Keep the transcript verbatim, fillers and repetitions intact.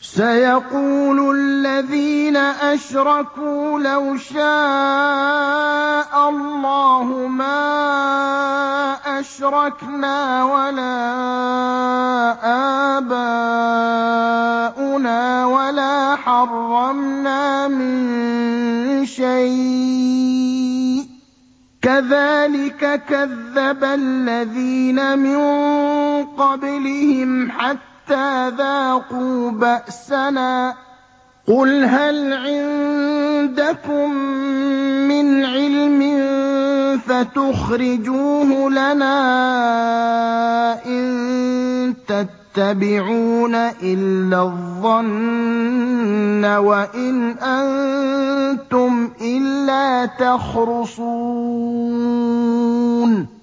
سيقول الذين أشركوا لو شاء الله ما أشركنا ولا آباؤنا ولا حرمنا من شيء كذلك كذب الذين من قبلهم حتى ذاقوا بأسنا قل هل عندكم من علم فتخرجوه لنا إن تتبعون إلا الظن وإن أنتم إلا تخرصون